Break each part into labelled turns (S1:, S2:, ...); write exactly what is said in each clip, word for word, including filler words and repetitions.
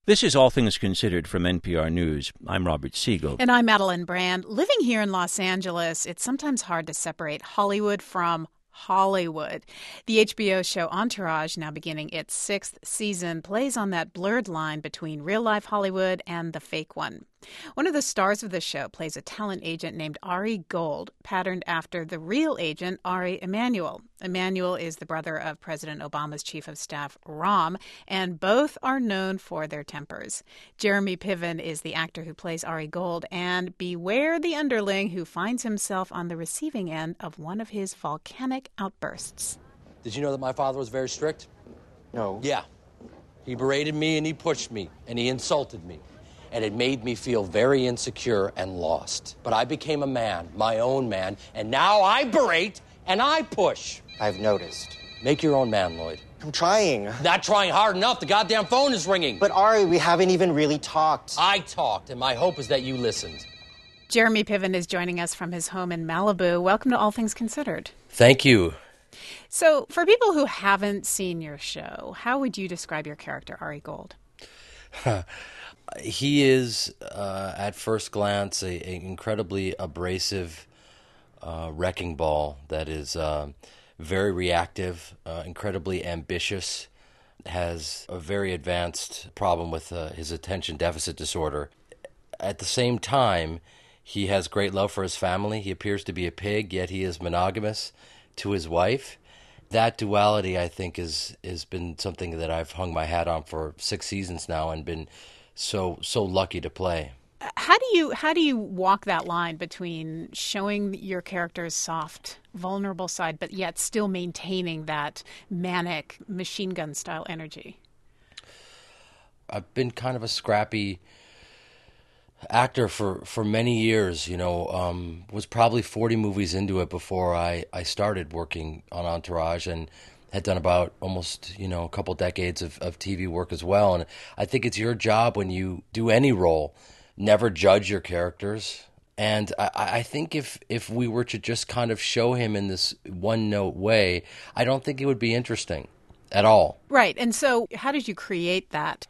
S1: This is All Things Considered from N P R News. I'm Robert Siegel.
S2: And I'm Madeline Brand. Living here in Los Angeles, it's sometimes hard to separate Hollywood from Hollywood. The H B O show Entourage, now beginning its sixth season, plays on that blurred line between real-life Hollywood and the fake one. One of the stars of the show plays a talent agent named Ari Gold, patterned after the real agent Ari Emanuel. Emanuel is the brother of President Obama's chief of staff, Rahm, and both are known for their tempers. Jeremy Piven is the actor who plays Ari Gold, and beware the underling who finds himself on the receiving end of one of his volcanic outbursts.
S3: Did you know that my father was very strict?
S4: No.
S3: Yeah. He berated me and he pushed me and he insulted me. And it made me feel very insecure and lost. But I became a man, my own man, and now I berate and I push.
S4: I've noticed.
S3: Make your own man, Lloyd.
S4: I'm trying.
S3: Not trying hard enough. The goddamn phone is ringing.
S4: But Ari, we haven't even really talked.
S3: I talked, and my hope is that you listened.
S2: Jeremy Piven is joining us from his home in Malibu. Welcome to All Things Considered.
S3: Thank you.
S2: So, for people who haven't seen your show, how would you describe your character, Ari Gold?
S3: He is, uh, at first glance, an incredibly abrasive uh, wrecking ball that is uh, very reactive, uh, incredibly ambitious, has a very advanced problem with uh, his attention deficit disorder. At the same time, he has great love for his family. He appears to be a pig, yet he is monogamous to his wife. That duality, I think, is has been something that I've hung my hat on for six seasons now and been so so lucky to play.
S2: How do you how do you walk that line between showing your character's soft, vulnerable side, but yet still maintaining that manic machine gun style energy?
S3: I've been kind of a scrappy actor for, for many years, you know, um, was probably forty movies into it before I, I started working on Entourage, and had done about almost, you know, a couple decades of, of T V work as well. And I think it's your job when you do any role, never judge your characters. And I, I think if, if we were to just kind of show him in this one-note way, I don't think it would be interesting at all.
S2: Right. And so how did you create that?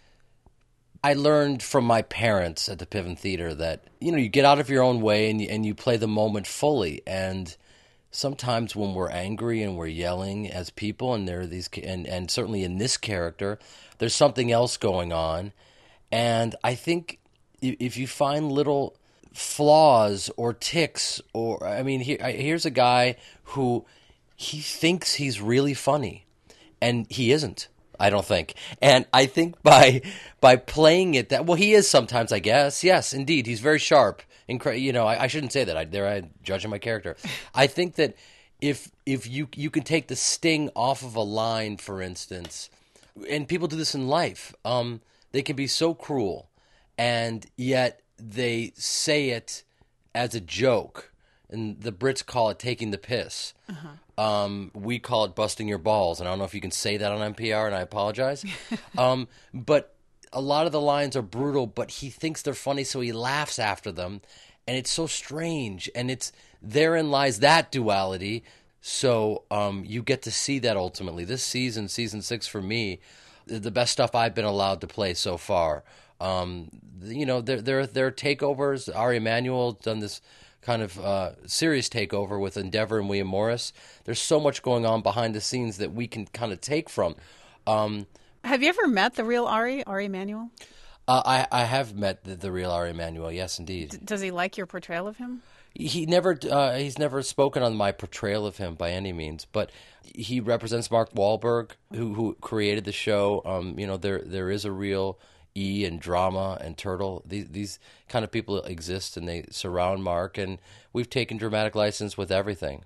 S3: I learned from my parents at the Piven Theater that, you know, you get out of your own way and you, and you play the moment fully. And sometimes when we're angry and we're yelling as people, and there are these, and, and certainly in this character, there's something else going on. And I think if you find little flaws or ticks, or, I mean, here, here's a guy who he thinks he's really funny, and he isn't. I don't think. And I think by by playing it that, well, he is sometimes, I guess. Yes, indeed. He's very sharp. Incre- you know, I, I shouldn't say that. I, there I judging my character. I think that if if you you can take the sting off of a line, for instance, and people do this in life, um, they can be so cruel, and yet they say it as a joke. And the Brits call it taking the piss. Uh-huh. Um, we call it busting your balls. And I don't know if you can say that on N P R, and I apologize. um, but a lot of the lines are brutal, but he thinks they're funny, so he laughs after them. And it's so strange. And it's therein lies that duality. So um, you get to see that ultimately. This season, season six for me, the best stuff I've been allowed to play so far. Um, you know, there, there, there are takeovers. Ari Emanuel done this kind of uh, serious takeover with Endeavor and William Morris. There's so much going on behind the scenes that we can kind of take from. Um,
S2: have you ever met the real Ari, Ari Emanuel?
S3: Uh, I, I have met the, the real Ari Emanuel, yes, indeed.
S2: D- does he like your portrayal of him?
S3: He never, uh, he's never spoken on my portrayal of him by any means, but he represents Mark Wahlberg, who who created the show. Um, you know, there there is a real E and Drama and Turtle. These these kind of people exist, and they surround Mark, and we've taken dramatic license with everything.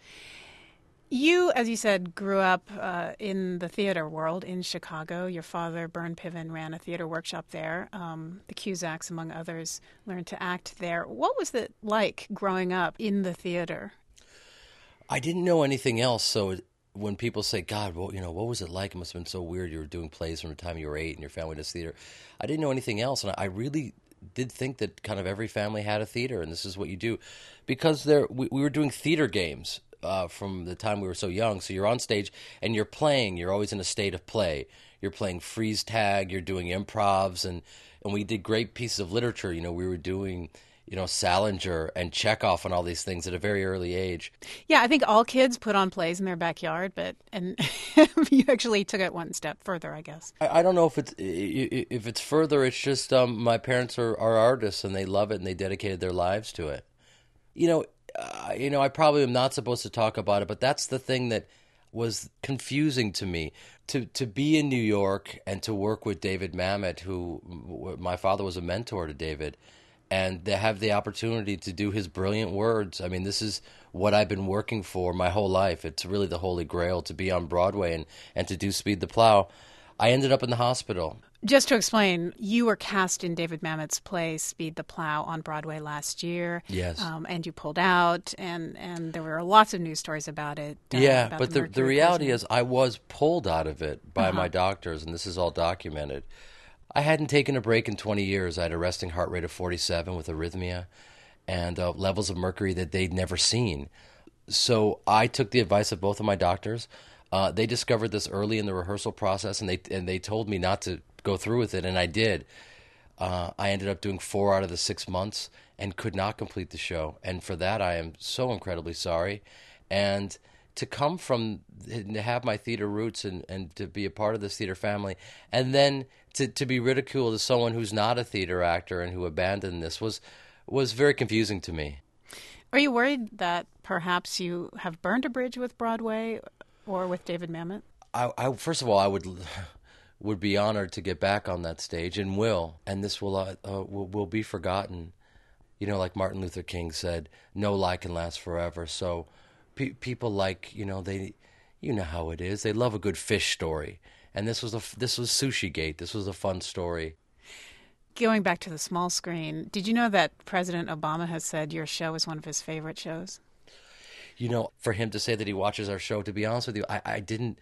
S2: You, as you said, grew up uh, in the theater world in Chicago. Your father, Bern Piven, ran a theater workshop there. Um, the Cusacks, among others, learned to act there. What was it like growing up in the theater?
S3: I didn't know anything else, so it, when people say, God, well, you know, what was it like? It must have been so weird. You were doing plays from the time you were eight and your family does theater. I didn't know anything else, and I really did think that kind of every family had a theater, and this is what you do. Because there, we, we were doing theater games uh, from the time we were so young. So you're on stage, and you're playing. You're always in a state of play. you're playing freeze tag, you're doing improvs, and, and we did great pieces of literature. You know, we were doing, you know, Salinger and Chekhov and all these things at a very early age.
S2: Yeah, I think all kids put on plays in their backyard, but and you actually took it one step further, I guess.
S3: I, I don't know if it's if it's further. It's just um, my parents are, are artists and they love it and they dedicated their lives to it. You know, uh, you know, I probably am not supposed to talk about it, but that's the thing that was confusing to me. To to be in New York and to work with David Mamet, who my father was a mentor to David, and to have the opportunity to do his brilliant words. I mean, this is what I've been working for my whole life. It's really the holy grail to be on Broadway and, and to do Speed the Plow. I ended up in the hospital.
S2: Just to explain, you were cast in David Mamet's play Speed the Plow on Broadway last year.
S3: Yes.
S2: Um, and you pulled out, and, and there were lots of news stories about it. Uh,
S3: yeah,
S2: about
S3: but
S2: the,
S3: the, the reality
S2: poisoning.
S3: is I was pulled out of it by
S2: Uh-huh.
S3: my doctors, and this is all documented. I hadn't taken a break in twenty years. I had a resting heart rate of forty-seven with arrhythmia and uh, levels of mercury that they'd never seen. So I took the advice of both of my doctors. Uh, they discovered this early in the rehearsal process, and they and they told me not to go through with it, and I did. Uh, I ended up doing four out of the six months and could not complete the show. And for that, I am so incredibly sorry. And to come from, to have my theater roots and, and to be a part of this theater family, and then to, to be ridiculed as someone who's not a theater actor and who abandoned this was was very confusing to me.
S2: Are you worried that perhaps you have burned a bridge with Broadway or with David Mamet?
S3: I, I first of all, I would would be honored to get back on that stage, and will, and this will uh, uh, will, will be forgotten. You know, like Martin Luther King said, "No lie can last forever." So, pe- people like you know they, you know how it is. They love a good fish story, and this was a this was Sushi Gate. This was a fun story.
S2: Going back to the small screen, did you know that President Obama has said your show is one of his favorite shows?
S3: You know, for him to say that he watches our show, to be honest with you, I, I didn't,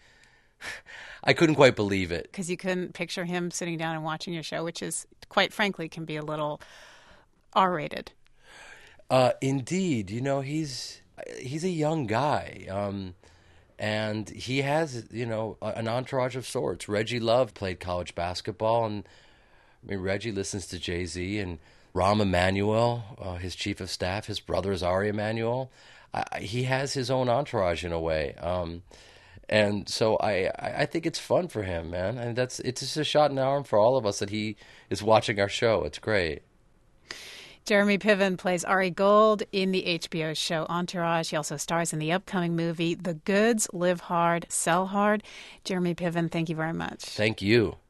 S3: I couldn't quite believe it.
S2: Because you couldn't picture him sitting down and watching your show, which is, quite frankly, can be a little R-rated.
S3: Uh, indeed, you know, he's he's a young guy, um, and he has, you know, an entourage of sorts. Reggie Love played college basketball, and I mean, Reggie listens to Jay-Z, and Rahm Emanuel, uh, his chief of staff, his brother is Ari Emanuel. I, he has his own entourage in a way, um, and so I, I think it's fun for him, man. And that's it's just a shot in the arm for all of us that he is watching our show. It's great.
S2: Jeremy Piven plays Ari Gold in the H B O show Entourage. He also stars in the upcoming movie The Goods, Live Hard, Sell Hard. Jeremy Piven, thank you very much.
S3: Thank you.